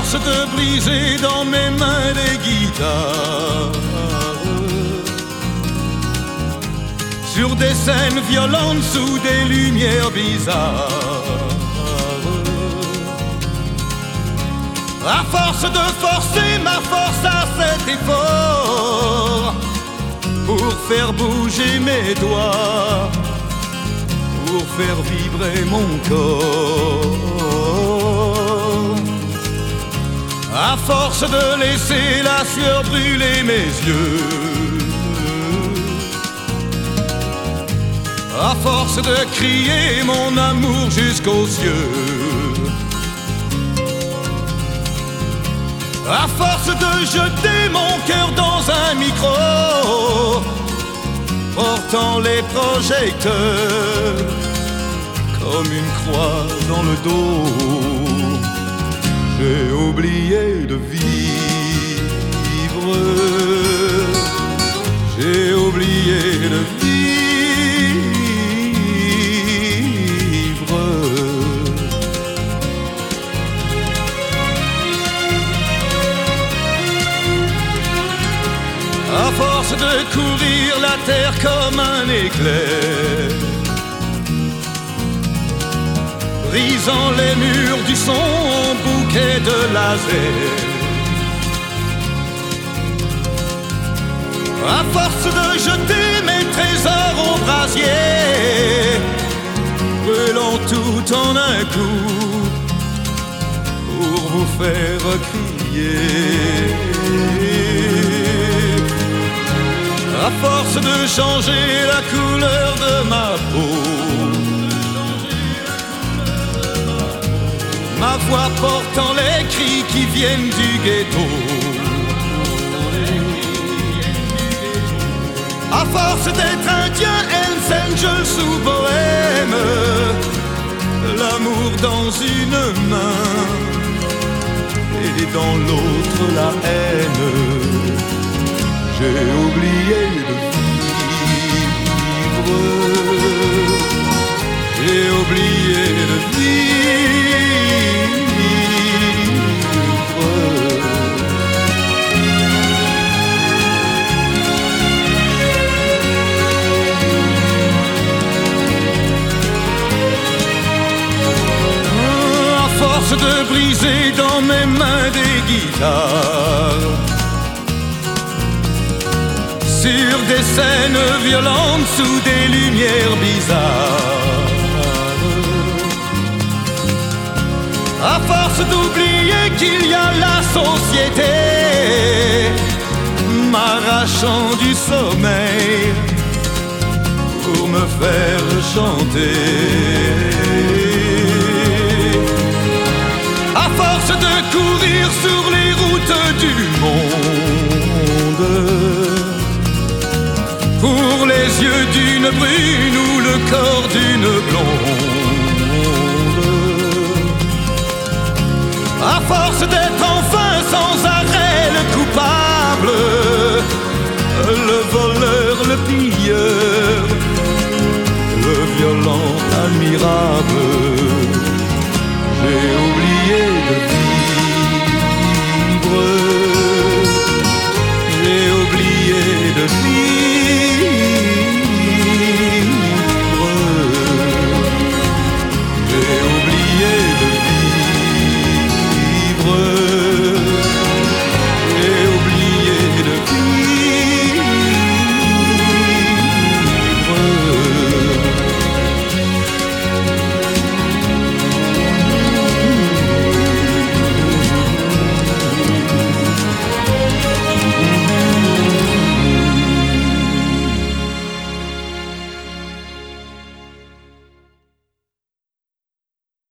force de briser dans mes mains des guitares, sur des scènes violentes sous des lumières bizarres. À force de forcer ma force à cet effort, pour faire bouger mes doigts, pour faire vibrer mon corps. À force de laisser la sueur brûler mes yeux, à force de crier mon amour jusqu'aux cieux, à force de jeter mon cœur dans un micro, portant les projecteurs comme une croix dans le dos, j'ai oublié de vivre, j'ai oublié de vivre. À force de courir la terre comme un éclair, brisant les murs du son en bouquet de laser. À force de jeter mes trésors au brasier, brûlant tout en un coup pour vous faire crier. À force de changer la couleur de ma peau, ma voix portant les cris qui viennent du ghetto. À force d'être indien, Hells Angels sous bohème, l'amour dans une main et dans l'autre la haine, j'ai oublié de vivre, j'ai oublié de vivre. À force de briser dans mes mains des guitares, sur des scènes violentes sous des lumières bizarres, à force d'oublier qu'il y a la société, m'arrachant du sommeil pour me faire chanter. À force de courir sur les routes du monde, pour les yeux d'une brune ou le corps d'une blonde, à force d'être enfin sans arrêt le coupable, le voleur, le pilleur, le violent admirable, j'ai